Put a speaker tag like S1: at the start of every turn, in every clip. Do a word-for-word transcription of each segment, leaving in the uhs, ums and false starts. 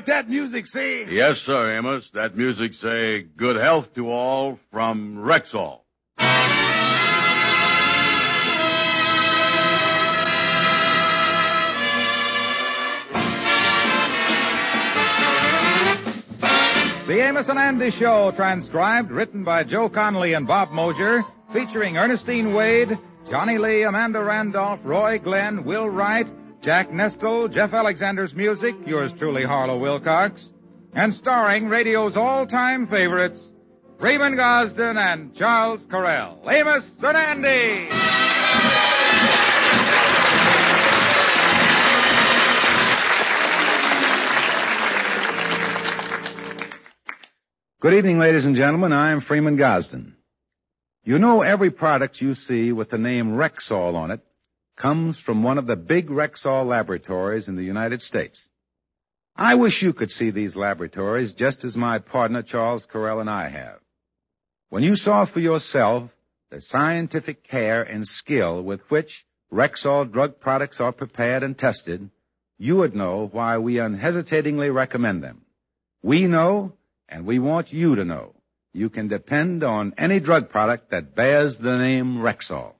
S1: what that music say?
S2: Yes, sir, Amos. That music say, good health to all from Rexall.
S3: The Amos and Andy Show, transcribed, written by Joe Connolly and Bob Mosier, featuring Ernestine Wade, Johnny Lee, Amanda Randolph, Roy Glenn, Will Wright, Jack Nestle, Jeff Alexander's music, yours truly, Harlow Wilcox, and starring radio's all-time favorites, Freeman Gosden and Charles Correll. Amos and Andy! Good evening, ladies and gentlemen. I'm Freeman Gosden. You know every product you see with the name Rexall on it comes from one of the big Rexall laboratories in the United States. I wish you could see these laboratories just as my partner Charles Correll and I have. When you saw for yourself the scientific care and skill with which Rexall drug products are prepared and tested, you would know why we unhesitatingly recommend them. We know, and we want you to know, you can depend on any drug product that bears the name Rexall.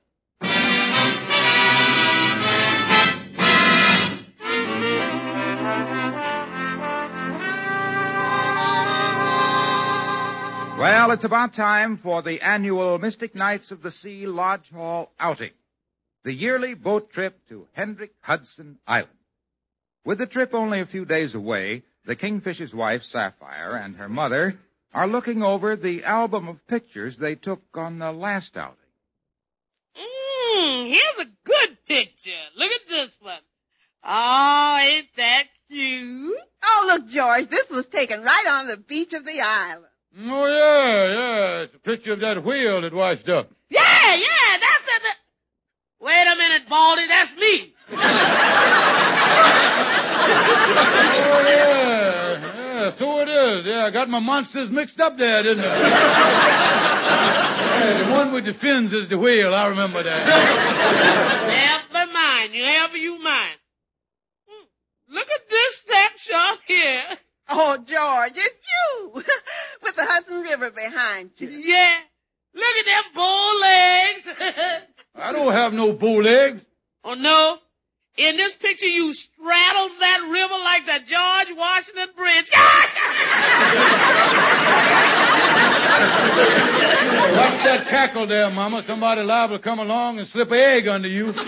S3: Well, it's about time for the annual Mystic Knights of the Sea Lodge Hall outing, the yearly boat trip to Hendrick Hudson Island. With the trip only a few days away, the Kingfisher's wife, Sapphire, and her mother are looking over the album of pictures they took on the last outing.
S4: Mmm, here's a good picture. Look at this one. Oh, ain't that cute?
S5: Oh, look, George, this was taken right on the beach of the island.
S1: Oh, yeah, yeah. It's a picture of that whale that washed up.
S4: Yeah, yeah, that's the... the... Wait a minute, Baldy, that's me.
S1: Oh, yeah, yeah, so it is. Yeah, I got my monsters mixed up there, didn't I? Yeah, the one with the fins is the whale, I remember that.
S4: Never mind, you ever you mind. Look at this snapshot here.
S5: Oh, George, it's you, with the Hudson River behind you.
S4: Yeah, look at them bull legs.
S1: I don't have no bow legs.
S4: Oh, no? In this picture, you straddles that river like the George Washington Bridge.
S1: Watch that cackle there, Mama. Somebody liable to come along and slip an egg under you. uh,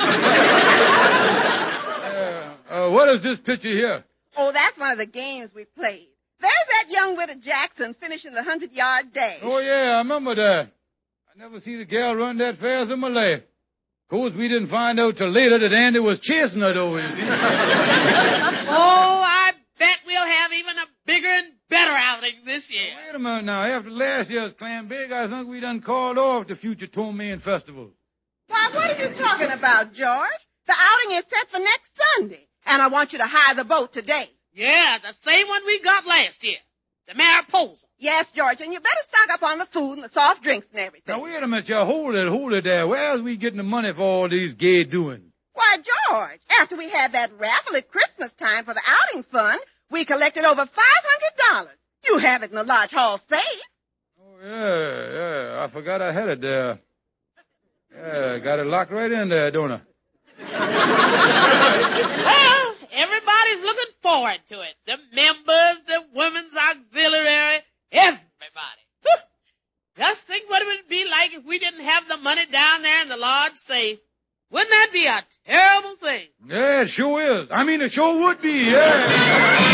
S1: uh, what is this picture here?
S5: Oh, that's one of the games we played. There's that young Widow Jackson finishing the hundred-yard dash.
S1: Oh, yeah, I remember that. I never see the gal run that fast in my life. Of course, we didn't find out till later that Andy was chasing her, though.
S4: Oh, I bet we'll have even a bigger and better outing this year.
S1: Wait a minute now. After last year's Clam Big, I think we done called off the future Tourmaine Festival.
S5: Why, what are you talking about, George? The outing is set for next Sunday, and I want you to hire the boat today.
S4: Yeah, the same one we got last year. The Mariposa.
S5: Yes, George, and you better stock up on the food and the soft drinks and everything.
S1: Now, wait a minute, y'all. Hold it, hold it there. Where's we getting the money for all these gay doings?
S5: Why, George, after we had that raffle at Christmas time for the outing fund, we collected over five hundred dollars. You have it in the Lodge Hall safe.
S1: Oh, yeah, yeah. I forgot I had it there. Yeah, got it locked right in there, don't I?
S4: Well, everybody's looking forward to it. The members, the women's auxiliary, everybody. Whew. Just think what it would be like if we didn't have the money down there in the lodge safe. Wouldn't that be a terrible thing?
S1: Yeah, it sure is. I mean, it sure would be, yeah.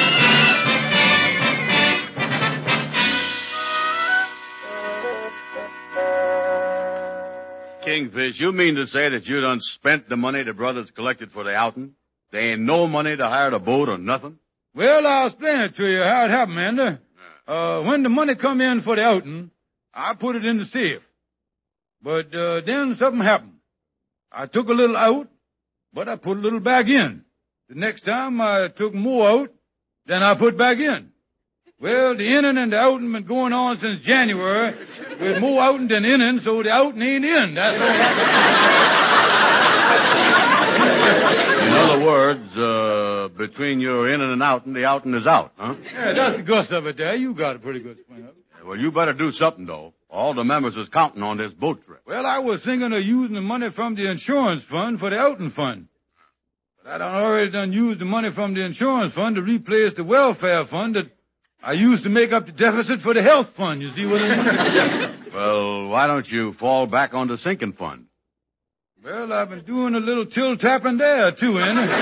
S2: Kingfish, you mean to say that you done spent the money the brothers collected for the outing? There ain't no money to hire a boat or nothing?
S1: Well, I'll explain it to you how it happened, Andy. Uh, when the money come in for the outing, I put it in the safe. But, uh, then something happened. I took a little out, but I put a little back in. The next time I took more out than I put back in. Well, the inning and the outing been going on since January with more outing than inning, so the outing ain't in. That's all.
S2: In other words, uh, between your in and out, and the out and is out, huh?
S1: Yeah, that's the gust of it there. You got a pretty good swing of it.
S2: Well, you better do something, though. All the members is counting on this boat trip.
S1: Well, I was thinking of using the money from the insurance fund for the outing fund. But I done already done used the money from the insurance fund to replace the welfare fund that I used to make up the deficit for the health fund. You see what I mean?
S2: Well, why don't you fall back on the sinking fund?
S1: Well, I've been doing a little till-tapping there, too, ain't it?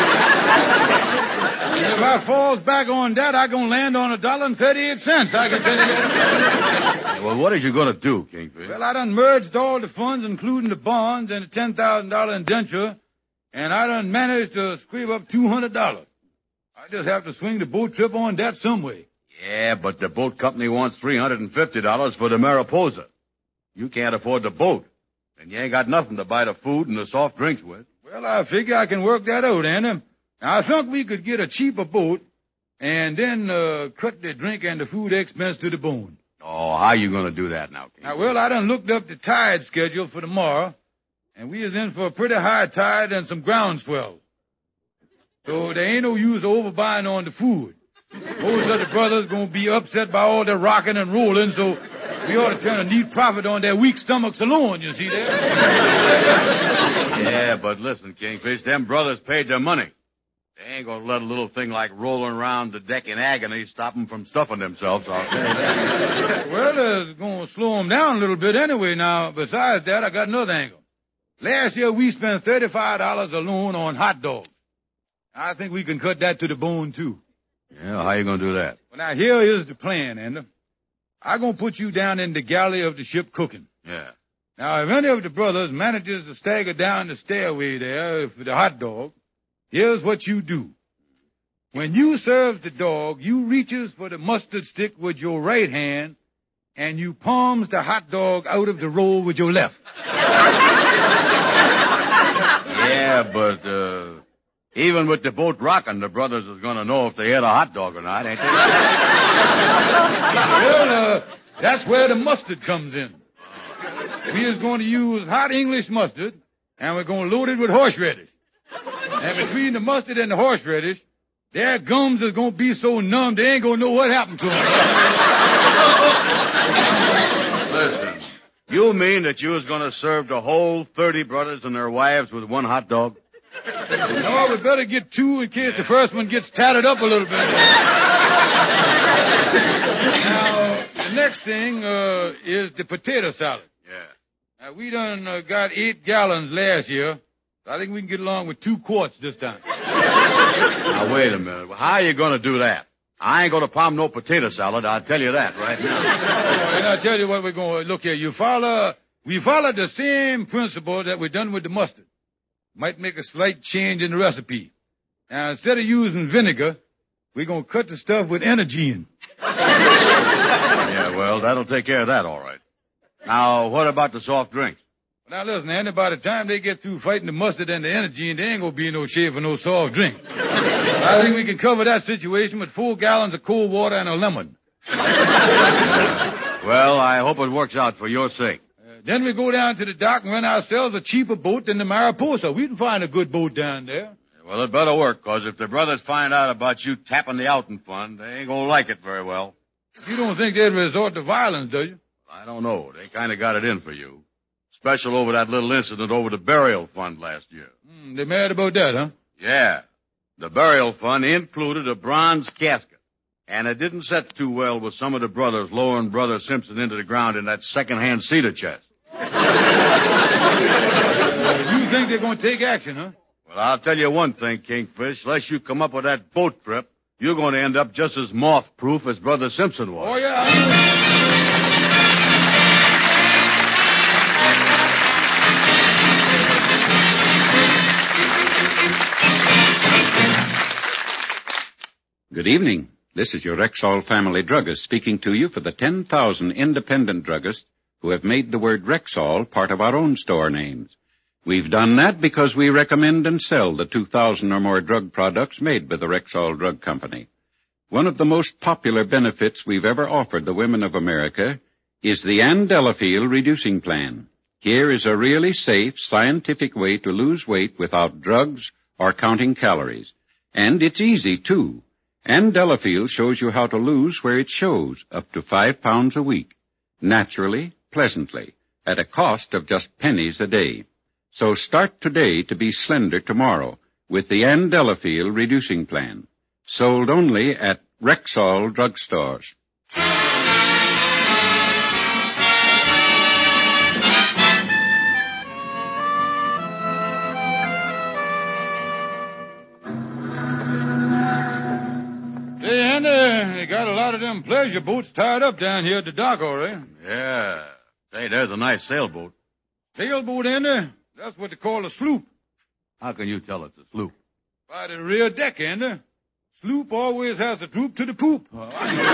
S1: If I falls back on that, I gonna land on a dollar and thirty-eight cents, I can tell you that.
S2: Well, what are you gonna do, Kingfish?
S1: Well, I done merged all the funds, including the bonds and the ten thousand dollar indenture, and I done managed to scrape up two hundred dollars. I just have to swing the boat trip on that some way.
S2: Yeah, but the boat company wants three hundred fifty dollars for the Mariposa. You can't afford the boat, and you ain't got nothing to buy the food and the soft drinks with.
S1: Well, I figure I can work that out, Andy. Now, I think we could get a cheaper boat and then uh, cut the drink and the food expense to the bone.
S2: Oh, how you going to do that now, King?
S1: Now, well, I done looked up the tide schedule for tomorrow, and we is in for a pretty high tide and some ground swells. So there ain't no use overbuying on the food. Most of the brothers going to be upset by all the rocking and rolling, so we ought to turn a neat profit on their weak stomachs alone, you see there?
S2: Yeah, but listen, Kingfish, them brothers paid their money. They ain't gonna let a little thing like rolling around the deck in agony stop them from stuffing themselves, I'll tell you that.
S1: Well, it's gonna slow them down a little bit anyway. Now, besides that, I got another angle. Last year, we spent thirty-five dollars alone on hot dogs. I think we can cut that to the bone, too.
S2: Yeah, how you gonna do that?
S1: Well, now, here is the plan, Ender. I'm gonna put you down in the galley of the ship cooking.
S2: Yeah.
S1: Now, if any of the brothers manages to stagger down the stairway there for the hot dog, here's what you do. When you serve the dog, you reaches for the mustard stick with your right hand, and you palms the hot dog out of the roll with your left.
S2: Yeah, but, uh, even with the boat rocking, the brothers is gonna know if they had a hot dog or not, ain't they?
S1: Well, uh, that's where the mustard comes in. We is going to use hot English mustard, and we're going to load it with horseradish. And between the mustard and the horseradish, their gums is going to be so numb they ain't going to know what happened to them.
S2: Listen, you mean that you was going to serve the whole thirty brothers and their wives with one hot dog?
S1: No, we better get two in case the first one gets tatted up a little bit. Now, the next thing uh, is the potato salad.
S2: Yeah.
S1: Now, we done uh, got eight gallons last year. I think we can get along with two quarts this time.
S2: Now, wait a minute. How are you going to do that? I ain't going to palm no potato salad, I'll tell you that right now.
S1: Oh, and I'll tell you what we're going to look here. You follow, we follow the same principle that we done with the mustard. Might make a slight change in the recipe. Now, instead of using vinegar, we're going to cut the stuff with energy.
S2: Yeah, well, that'll take care of that, all right. Now, what about the soft drinks?
S1: Now, listen, Andy, by the time they get through fighting the mustard and the energy, there ain't going to be no shade for no soft drink. I think we can cover that situation with four gallons of cold water and a lemon.
S2: Well, I hope it works out for your sake.
S1: Uh, then we go down to the dock and rent ourselves a cheaper boat than the Mariposa. We can find a good boat down there.
S2: Well, it better work, because if the brothers find out about you tapping the outing fund, they ain't going to like it very well.
S1: You don't think they'd resort to violence, do you?
S2: I don't know. They kind of got it in for you. Special over that little incident over the burial fund last year.
S1: Hmm, they mad about that, huh?
S2: Yeah. The burial fund included a bronze casket. And it didn't set too well with some of the brothers lowering Brother Simpson into the ground in that second-hand cedar chest.
S1: Uh, you think they're going to take action, huh?
S2: Well, I'll tell you one thing, Kingfish. Unless you come up with that boat trip, you're going to end up just as moth-proof as Brother Simpson was.
S1: Oh, yeah. I
S6: Good evening. This is your Rexall family druggist speaking to you for the ten thousand independent druggists who have made the word Rexall part of our own store names. We've done that because we recommend and sell the two thousand or more drug products made by the Rexall Drug Company. One of the most popular benefits we've ever offered the women of America is the Andelafield Reducing Plan. Here is a really safe, scientific way to lose weight without drugs or counting calories. And it's easy, too. And Delafield shows you how to lose where it shows, up to five pounds a week. Naturally, pleasantly, at a cost of just pennies a day. So start today to be slender tomorrow with the Ann Delafield Reducing Plan. Sold only at Rexall drugstores.
S1: Hey, Andy, they got a lot of them pleasure boats tied up down here at the dock, all right?
S2: Yeah. Hey, there's a nice sailboat.
S1: Sailboat, Andy? That's what they call a sloop.
S2: How can you tell it's a sloop?
S1: By the rear deck, Andy. Sloop always has a droop to the poop.
S2: Well,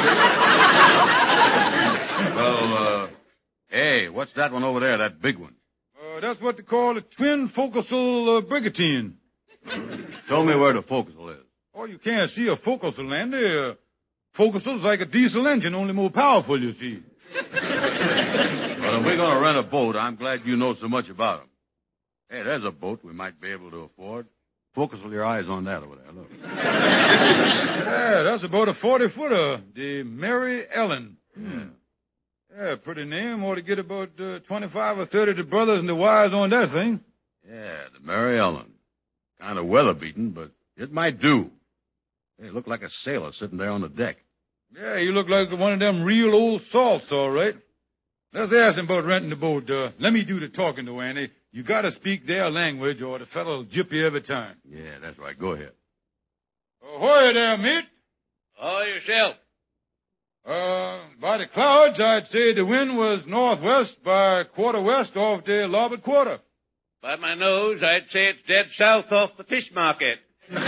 S2: uh, hey, what's that one over there, that big one?
S1: Uh, that's what they call a twin forecastle uh, brigantine.
S2: Show me where the forecastle is.
S1: Oh, you can't see a forecastle, Andy. Uh, forecastle's like a diesel engine, only more powerful, you see.
S2: Well, if we're going to rent a boat, I'm glad you know so much about them. Hey, there's a boat we might be able to afford. Focusle your eyes on that over there, look.
S1: Yeah, that's about a forty-footer, the Mary Ellen. Yeah. Yeah, pretty name. Ought to get about uh, twenty-five or thirty of the brothers and the wives on that thing.
S2: Yeah, the Mary Ellen. Kind of weather-beaten, but it might do. Hey, look like a sailor sitting there on the deck.
S1: Yeah, you look like one of them real old salts, all right. Let's ask him about renting the boat. Uh, let me do the talking, though, Andy. You gotta speak their language, or the fellow'll jip you every time.
S2: Yeah, that's right. Go ahead.
S1: Ahoy there, mate.
S7: Oh, yourself.
S1: Uh, by the clouds, I'd say the wind was northwest by quarter west off the larboard quarter.
S7: By my nose, I'd say it's dead south off the fish market.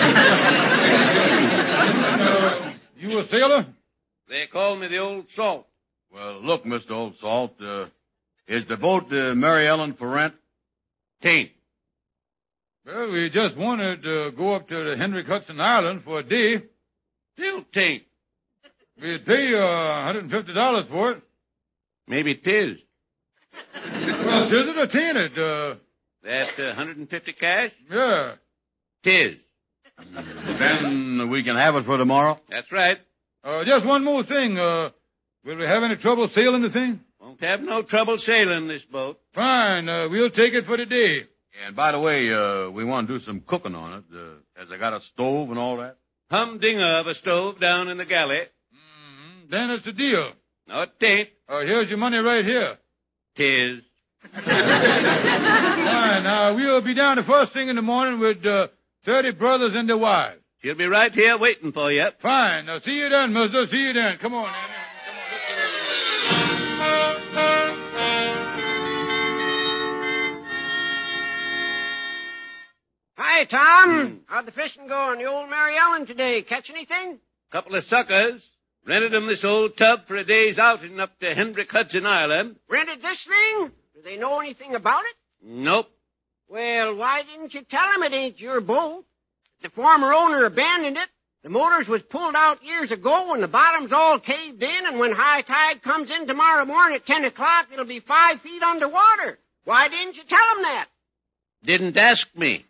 S1: uh, you a sailor?
S7: They call me the Old Salt.
S2: Well, look, Mister Old Salt, uh, is the boat uh, Mary Ellen for rent?
S7: Tain't.
S1: Well, we just wanted to go up to the Henry Hudson Island for a day.
S7: Still tain't.
S1: We'd pay you uh, one hundred fifty dollars for it.
S7: Maybe 'tis.
S1: Well, is it or tain't it? Uh,
S7: That uh, one hundred fifty cash?
S1: yeah.
S7: 'Tis.
S2: Then we can have it for tomorrow?
S7: That's right.
S1: Uh, just one more thing. Uh, will we have any trouble sailing the thing?
S7: Won't have no trouble sailing this boat.
S1: Fine. Uh, we'll take it for the day.
S2: And by the way, uh, we want to do some cooking on it. Uh, has it got a stove and all that?
S7: Humdinger of a stove down in the galley.
S1: Mm-hmm. Then it's a deal.
S7: No, it tain't.
S1: Uh, here's your money right here.
S7: 'Tis.
S1: Fine. Now, we'll be down the first thing in the morning with uh, thirty brothers and their wives.
S7: She'll be right here waiting for you.
S1: Fine. Now, see you then, mister. See you then. Come on, Annie. Come on,
S8: Hi, Tom. How'd the fishing go on the old Mary Ellen today? Catch anything?
S7: Couple of suckers. Rented them this old tub for a day's outing up to Hendrick Hudson Island.
S8: Rented this thing? Do they know anything about it?
S7: Nope.
S8: Well, why didn't you tell them it ain't your boat? The former owner abandoned it. The motors was pulled out years ago and the bottom's all caved in, and when high tide comes in tomorrow morning at ten o'clock, it'll be five feet underwater. Why didn't you tell them that?
S7: Didn't ask me.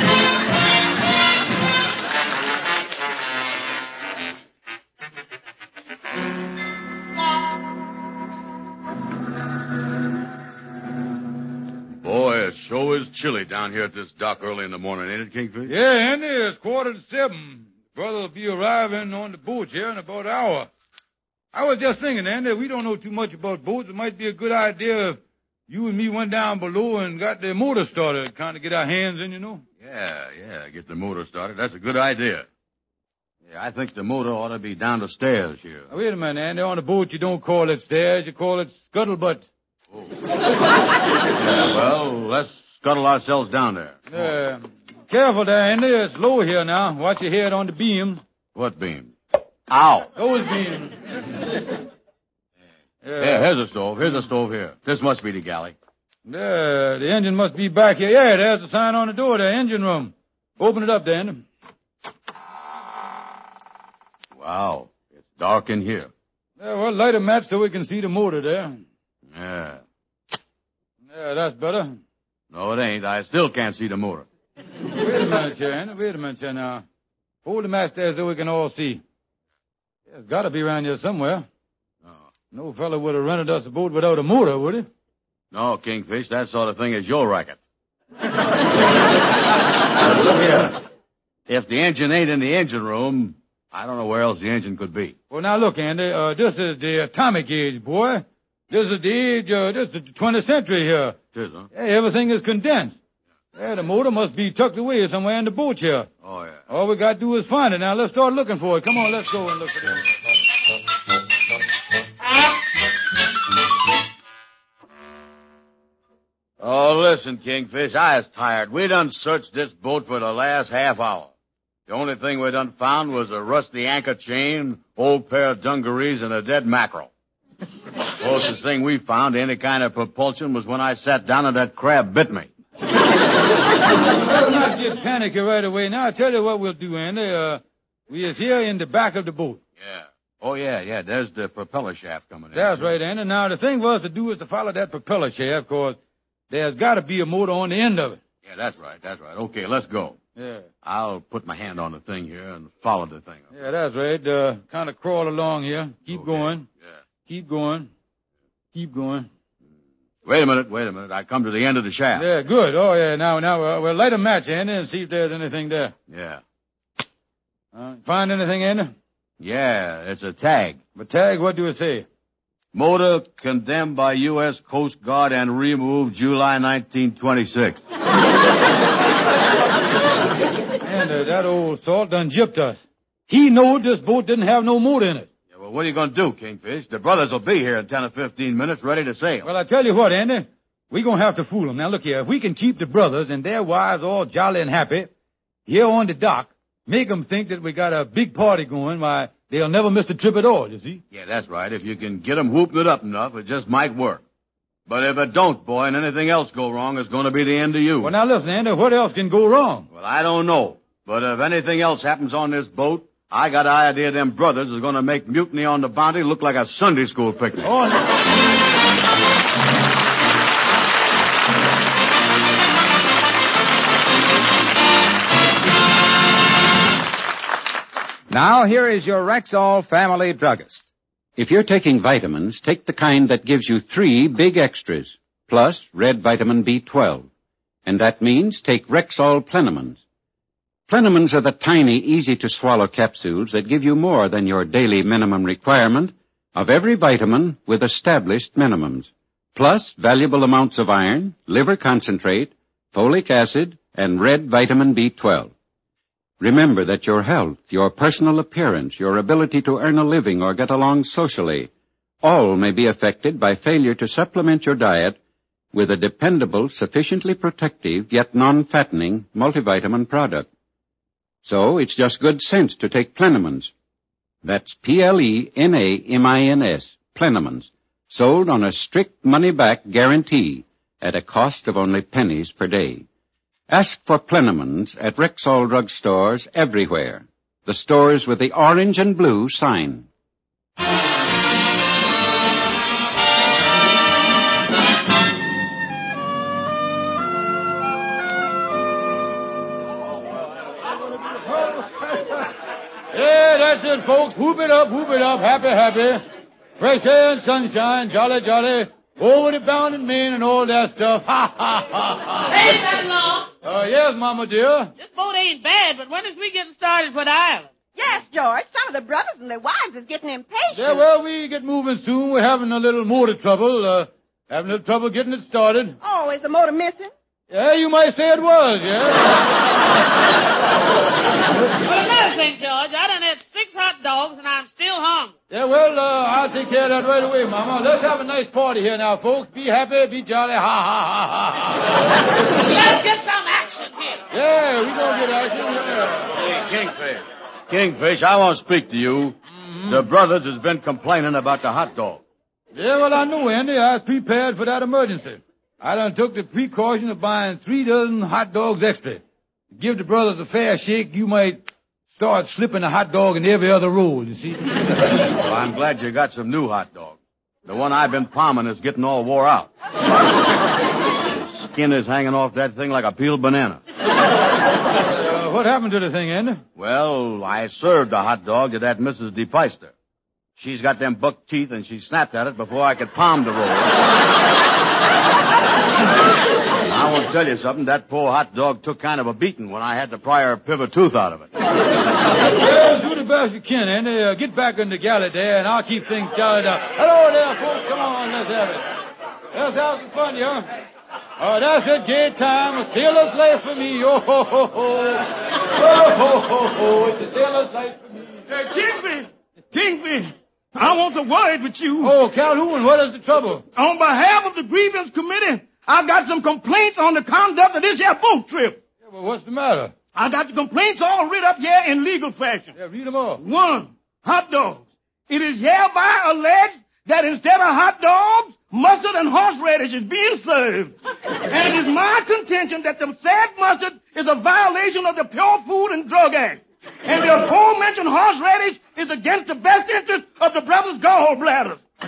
S2: Boy, it sure is chilly down here at this dock early in the morning, ain't it, Kingfish?
S1: Yeah, Andy, it's quarter to seven. Brother will be arriving on the boat here in about an hour. I was just thinking, Andy, we don't know too much about boats. It might be a good idea if you and me went down below and got the motor started, kind of get our hands in, you know.
S2: Yeah, yeah, get the motor started. That's a good idea. Yeah, I think the motor ought to be down the stairs here.
S1: Now, wait a minute, Andy. On the boat, you don't call it stairs. You call it scuttlebutt.
S2: Oh. Yeah, well, let's scuttle ourselves down there.
S1: Yeah. Careful there, Andy. It's low here now. Watch your head on the beam.
S2: What beam? Ow!
S1: Those beams.
S2: Yeah. Yeah, here's a stove. Here's a stove here. This must be the galley.
S1: Yeah, the engine must be back here. Yeah, there's a sign on the door there, engine room. Open it up, Andy.
S2: Wow, it's dark in here.
S1: Yeah, well, light a match so we can see the motor there.
S2: Yeah.
S1: Yeah, that's better.
S2: No, it ain't. I still can't see the motor.
S1: Wait a minute, here, Andy. Wait a minute, here now. Hold the match there so we can all see. It's got to be around here somewhere.
S2: No.
S1: No fellow would have rented us a boat without a motor, would he?
S2: No, Kingfish, that sort of thing is your racket.
S1: Look here.
S2: If the engine ain't in the engine room, I don't know where else the engine could be.
S1: Well, now look, Andy, uh, this is the atomic age, boy. This is the age, uh, this is the twentieth century here.
S2: It is, huh?
S1: Hey, everything is condensed. Yeah, the motor must be tucked away somewhere in the boat here.
S2: Oh, yeah.
S1: All we got to do is find it. Now, let's start looking for it. Come on, let's go and look for it.
S2: Oh, listen, Kingfish, I is tired. We done searched this boat for the last half hour. The only thing we done found was a rusty anchor chain, old pair of dungarees, and a dead mackerel. Closest thing we found to any kind of propulsion was when I sat down and that crab bit me.
S1: Let's not get panicky right away. Now, I'll tell you what we'll do, Andy. Uh, we is here in the back of the boat.
S2: Yeah. Oh, yeah, yeah, there's the propeller shaft coming in.
S1: That's right, Andy. Now, the thing for us to do is to follow that propeller shaft, because there's got to be a motor on the end of it.
S2: Yeah, that's right, that's right. Okay, let's go.
S1: Yeah.
S2: I'll put my hand on the thing here and follow the thing.
S1: Yeah, that's right. Uh, kind of crawl along here. Keep
S2: Okay.
S1: going.
S2: Yeah.
S1: Keep going. Keep going.
S2: Wait a minute, wait a minute. I come to the end of the shaft.
S1: Yeah, good. Oh, yeah. Now, now, uh, we'll light a match, Andy, and see if there's anything there.
S2: Yeah.
S1: Uh, find anything, Andy?
S2: Yeah, it's a tag.
S1: But tag, what do it say?
S2: Motor condemned by U S Coast Guard and removed July nineteen twenty-six.
S1: And uh, that old salt done gypped us. He knowed this boat didn't have no motor in it.
S2: Yeah, well, what are you going to do, Kingfish? The brothers will be here in ten or fifteen minutes ready to sail.
S1: Well, I tell you what, Andy, we gonna have to fool them. Now, look here. If we can keep the brothers and their wives all jolly and happy here on the dock, make them think that we got a big party going, why, they'll never miss the trip at all, you see?
S2: Yeah, that's right. If you can get them whooping it up enough, it just might work. But if it don't, boy, and anything else go wrong, it's going to be the end of you.
S1: Well, now listen, Andy, what else can go wrong?
S2: Well, I don't know. But if anything else happens on this boat, I got an idea them brothers is going to make Mutiny on the Bounty look like a Sunday school picnic.
S1: Oh, no.
S6: Now, here is your Rexall family druggist. If you're taking vitamins, take the kind that gives you three big extras, plus red vitamin B twelve. And that means take Rexall Plenamins. Plenamins are the tiny, easy-to-swallow capsules that give you more than your daily minimum requirement of every vitamin with established minimums, plus valuable amounts of iron, liver concentrate, folic acid, and red vitamin B twelve. Remember that your health, your personal appearance, your ability to earn a living or get along socially, all may be affected by failure to supplement your diet with a dependable, sufficiently protective, yet non-fattening multivitamin product. So it's just good sense to take Plenamins. That's P L E N A M I N S, Plenamins, sold on a strict money-back guarantee at a cost of only pennies per day. Ask for Plenamins at Rexall drug stores everywhere. The stores with the orange and blue sign.
S1: Yeah, that's it, folks. Whoop it up, whoop it up. Happy, happy. Fresh air and sunshine, jolly, jolly. Over the bounding main and all that stuff. Ha, ha, ha, ha.
S4: Hey, son-in-law.
S1: Uh, yes, Mama dear.
S4: This boat ain't bad, but when is we getting started for the island?
S5: Yes, George. Some of the brothers and their wives is getting impatient.
S1: Yeah, well, we get moving soon. We're having a little motor trouble. Uh, having a little trouble getting it started.
S5: Oh, is the motor missing?
S1: Yeah, you might say it was, yeah.
S4: Well, another thing, George, I done had six hot dogs and I'm still hungry.
S1: Yeah, well, uh, I'll take care of that right away, Mama. Let's have a nice party here now, folks. Be happy, be jolly, ha, ha, ha, ha, ha.
S4: Let's get some action here.
S1: Yeah, we gonna get action. Yeah.
S2: Hey, Kingfish. Kingfish, I want to speak to you. Mm-hmm. The brothers has been complaining about the hot dog.
S1: Yeah, well, I know, Andy. I was prepared for that emergency. I done took the precaution of buying three dozen hot dogs extra. Give the brothers a fair shake, you might start slipping a hot dog in every other roll, you see.
S2: Well, I'm glad you got some new hot dogs. The one I've been palming is getting all wore out. skin is hanging off that thing like a peeled banana.
S1: Uh, what happened to the thing, Andy?
S2: Well, I served a hot dog to that Missus DePeister. She's got them buck teeth, and she snapped at it before I could palm the roll. I want to tell you something. That poor hot dog took kind of a beating when I had to pry her pivot tooth out of it.
S1: Well, do the best you can, Andy. Uh, get back in the galley there, and I'll keep things tallied up. Hello there, folks. Come on, let's have it. Let's have some fun, yeah? Oh, that's it, gay time. A sailor's life for me. Oh, ho, ho, ho. Oh, ho, ho, ho. It's a sailor's life for me.
S9: Uh, Kingfish! Kingfish! I want a word with you.
S1: Oh, Calhoun, what is the trouble?
S9: On behalf of the grievance committee, I've got some complaints on the conduct of this here boat trip.
S1: Yeah, well, what's the matter?
S9: I got the complaints all writ up here in legal fashion.
S1: Yeah, read them all.
S9: One, hot dogs. It is hereby alleged that instead of hot dogs, mustard and horseradish is being served. And it is my contention that the said mustard is a violation of the Pure Food and Drug Act. And the aforementioned horseradish is against the best interest of the brothers' gallbladders.
S1: Uh,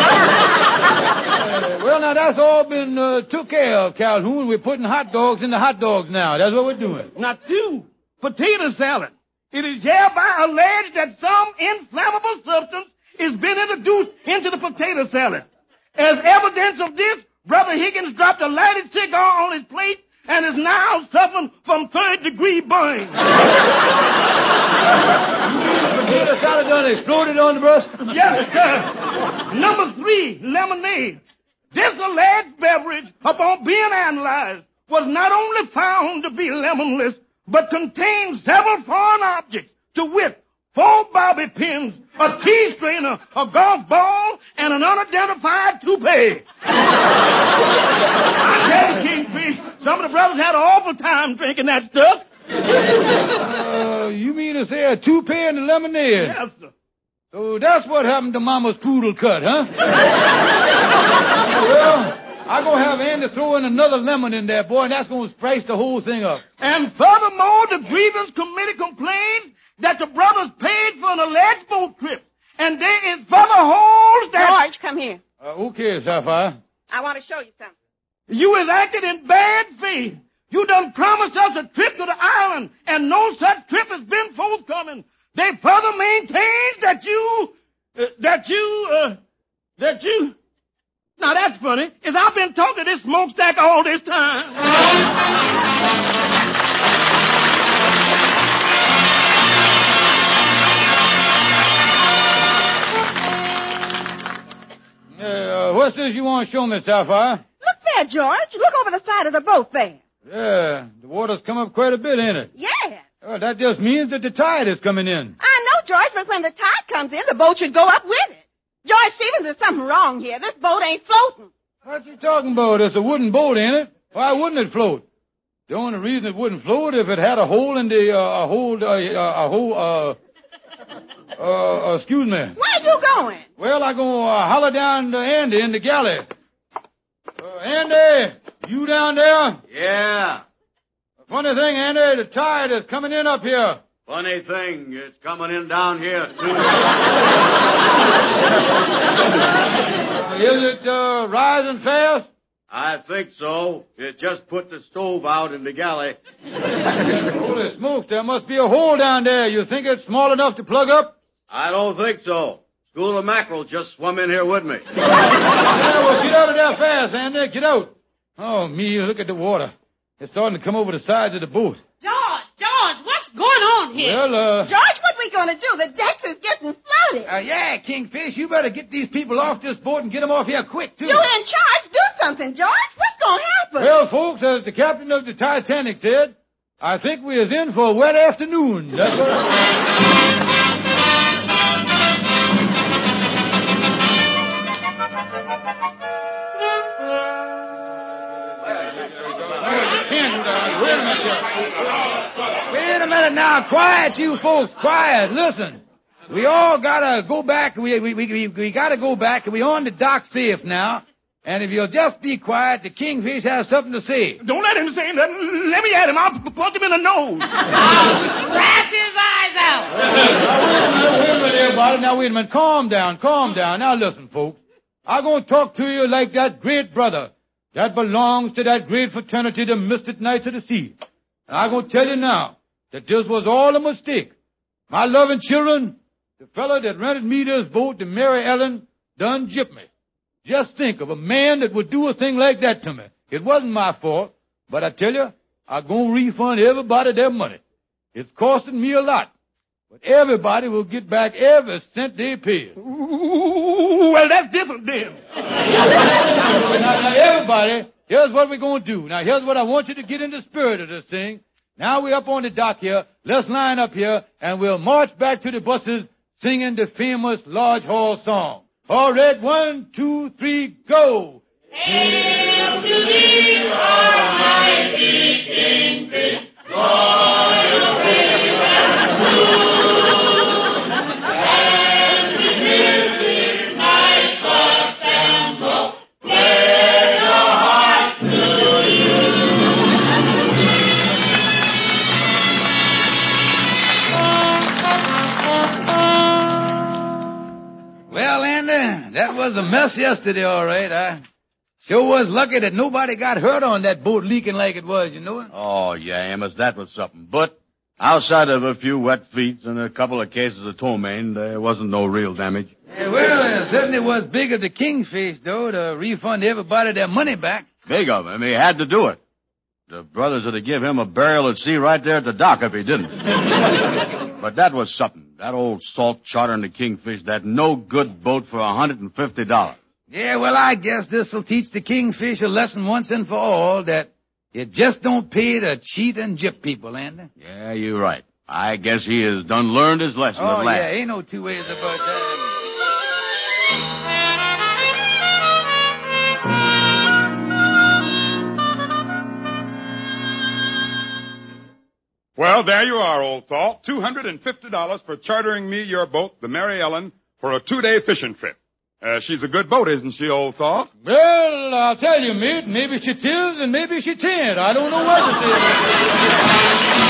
S1: well, now, that's all been uh, took care of, Calhoun. We're putting hot dogs in the hot dogs now. That's what we're doing.
S9: Now, two, potato salad. It is hereby alleged that some inflammable substance is being introduced into the potato salad. As evidence of this, Brother Higgins dropped a lighted cigar on his plate and is now suffering from third-degree burn.
S1: Potato salad done exploded on the bus?
S9: Yes, sir. Number three, lemonade. This alleged beverage, upon being analyzed, was not only found to be lemonless, but contained several foreign objects, to wit, four bobby pins, a tea strainer, a golf ball, and an unidentified toupee. I tell you, Kingfish, some of the brothers had an awful time drinking that stuff.
S1: Uh, you mean to say a toupee and a lemonade?
S9: Yes, sir.
S1: So that's what happened to Mama's poodle cut, huh? Well, I'm going to have Andy throw in another lemon in there, boy, and that's going to spice the whole thing up.
S9: And furthermore, the grievance committee complains that the brothers paid for an alleged boat trip, and there is further holds that...
S5: George, come here.
S1: Uh, okay, Sapphire.
S5: I want to show you something.
S9: You is acting in bad faith. You done promised us a trip to the island, and no such trip has been forthcoming. They further maintain that you, uh, that you, uh, that you... Now that's funny, is I've been talking to this smokestack all this time.
S1: Uh, what's this you want to show me, Sapphire?
S5: Look there, George. Look over the side of the boat there.
S1: Yeah, the water's come up quite a bit, ain't it?
S5: Yes.
S1: Well, that just means that the tide is coming in.
S5: I know, George, but when the tide comes in, the boat should go up with it. George Stevens, there's something wrong here. This boat ain't floating.
S1: What you talking about? It's a wooden boat, ain't it? Why wouldn't it float? The only reason it wouldn't float if it had a hole in the, uh, a hole, uh, a hole, uh, uh, uh, excuse me.
S5: Where you going?
S1: Well, I'm going to uh, holler down to Andy in the galley. Uh, Andy, you down there?
S2: Yeah.
S1: Funny thing, Andy, the tide is coming in up here.
S2: Funny thing, it's coming in down here, too.
S1: Is it uh, rising fast?
S2: I think so. It just put the stove out in the galley.
S1: Holy smokes, there must be a hole down there. You think it's small enough to plug up?
S2: I don't think so. School of Mackerel just swum in here with me.
S1: Yeah, well, get out of there fast, Andy. Get out. Oh, me, look at the water. It's starting to come over the sides of the boat.
S4: George, George, what's going on here?
S1: Well, uh...
S5: George, what we gonna do? The decks is getting flooded.
S1: Uh, yeah, Kingfish, you better get these people off this boat and get them off here quick, too.
S5: You in charge. Do something, George. What's gonna happen?
S1: Well, folks, as the captain of the Titanic said, I think we is in for a wet afternoon. That's what I... Wait a minute now. Quiet, you folks. Quiet. Listen. We all gotta go back. We, we, we, we gotta go back. We're on the dock safe now. And if you'll just be quiet, the Kingfish has something to say.
S9: Don't let him say nothing. Let me at him. I'll punch him in the nose.
S4: I'll scratch his eyes out.
S1: Now, wait a minute, everybody. Now, wait a minute. Calm down. Calm down. Now, listen, folks. I'm going to talk to you like that great brother That belongs to that great fraternity, the Mystic Knights of the Sea. And I'm going to tell you now that this was all a mistake. My loving children, the fellow that rented me this boat, the Mary Ellen, done gypped me. Just think of a man that would do a thing like that to me. It wasn't my fault, but I tell you, I'm going to refund everybody their money. It's costing me a lot, but everybody will get back every cent they paid.
S9: Ooh, well, that's different then.
S1: now, now, everybody, here's what we're going to do. Now, here's what I want you to get in the spirit of this thing. Now we're up on the dock here. Let's line up here, and we'll march back to the buses singing the famous Lodge Hall song. All right, one, two, three, go!
S10: Hail to thee, almighty Kingfish, loyal brave and true. As the mystic knights assemble, pledge our hearts to you.
S1: Well, Andy, that was a mess yesterday, all right. I sure was lucky that nobody got hurt on that boat leaking like it was, you know?
S2: Oh, yeah, Amos, that was something. But outside of a few wet feet and a couple of cases of ptomaine, there wasn't no real damage.
S1: Yeah, well, it certainly was big of the Kingfish, though, to refund everybody their money back.
S2: Big of him. He had to do it. The brothers would have give him a burial at sea right there at the dock if he didn't. But that was something. That old salt charter in the Kingfish, that no-good boat for one hundred fifty dollars.
S1: Yeah, well, I guess this'll teach the Kingfish a lesson once and for all that you just don't pay to cheat and gyp people, Andy.
S2: Yeah, you're right. I guess he has done learned his lesson
S1: oh,
S2: at last.
S1: yeah, ain't no two ways about that.
S11: Well, there you are, old Salt. two hundred fifty dollars for chartering me your boat, the Mary Ellen, for a two-day fishing trip. Uh, she's a good boat, isn't she, old Salt?
S1: Well, I'll tell you, mate, maybe she tills and maybe she can't. I don't know what to say.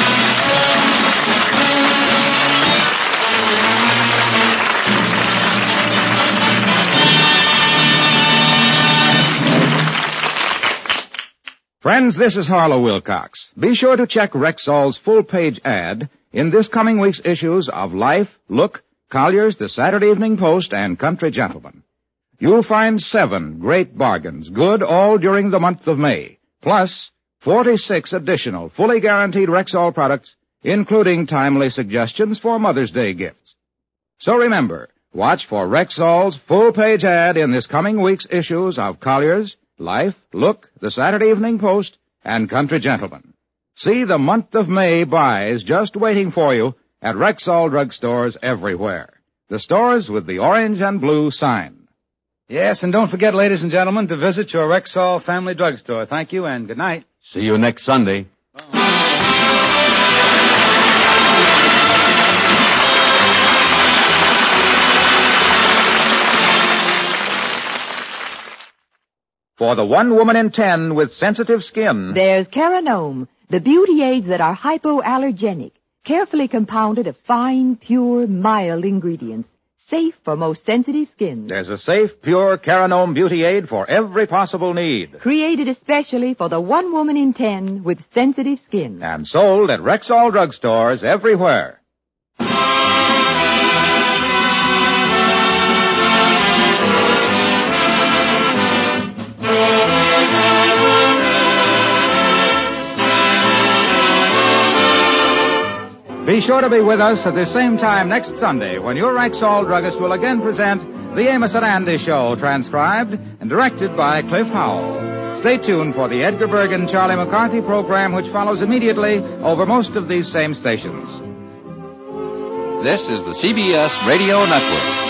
S12: Friends, this is Harlow Wilcox. Be sure to check Rexall's full-page ad in this coming week's issues of Life, Look, Collier's, The Saturday Evening Post, and Country Gentleman. You'll find seven great bargains, good all during the month of May, plus forty-six additional fully guaranteed Rexall products, including timely suggestions for Mother's Day gifts. So remember, watch for Rexall's full-page ad in this coming week's issues of Collier's, Life, Look, The Saturday Evening Post, and Country Gentleman. See the month of May buys just waiting for you at Rexall drugstores everywhere. The stores with the orange and blue sign.
S3: Yes, and don't forget, ladies and gentlemen, to visit your Rexall family drugstore. Thank you, and good night.
S2: See you next Sunday.
S12: For the one woman in ten with sensitive skin,
S13: there's Caranome, the beauty aids that are hypoallergenic, carefully compounded of fine, pure, mild ingredients, safe for most sensitive skins.
S12: There's a safe, pure Caranome beauty aid for every possible need.
S13: Created especially for the one woman in ten with sensitive skin.
S12: And sold at Rexall drugstores everywhere. Be sure to be with us at the same time next Sunday when your Rexall druggist will again present The Amos and Andy Show, transcribed and directed by Cliff Howell. Stay tuned for the Edgar Bergen Charlie McCarthy program, which follows immediately over most of these same stations.
S6: This is the C B S Radio Network.